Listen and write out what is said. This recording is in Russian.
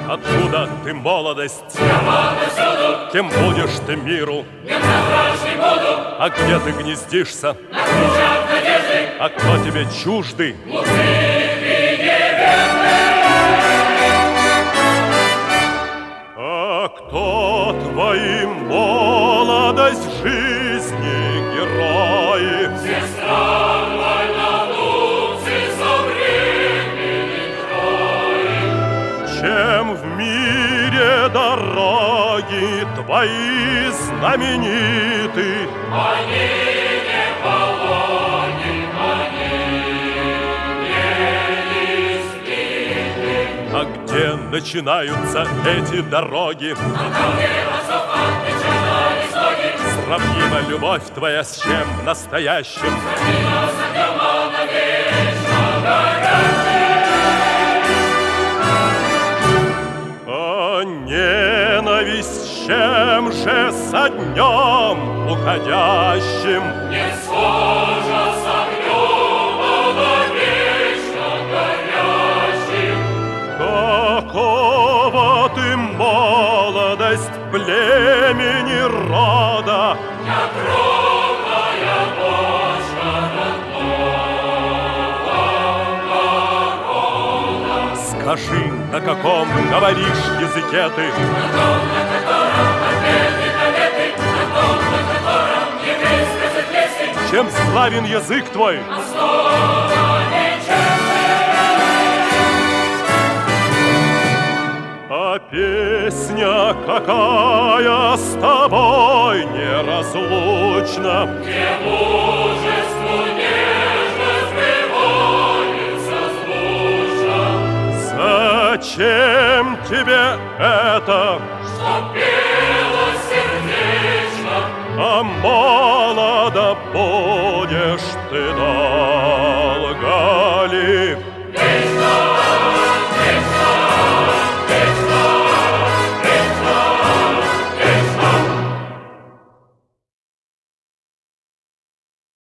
Откуда ты, молодость? Я повсюду. Кем будешь ты миру? Я страшный буду. А где ты гнездишься? На ключах надежды. А кто тебе чужды? Мудрый и неверный. А кто твои, молодость, жизни герои? Все стран вольнодумцы со времени Трои. Чем в мире дороги твои знамениты? Они не полони, они не избиты. А где начинаются эти дороги? А там, где отцов начинались ноги, Сравнима любовь твоя с чем настоящим? сравнима с огнем навечно горящим. А ненависть с чем же со днем уходящим? Не схожа с огнем, навечно горящим. Какого ты, молодость, племени рода? Огромная бочка родного народа. Скажи, на каком говоришь языке ты? На том, на котором ответы наветы, на том, на котором еврейское записи. Чем славен язык твой? Основами А песня какая с тобой неразлучна? где мужеству нежность приводится звучно. Зачем тебе это? Чтоб пело сердечно. А молодо будешь ты,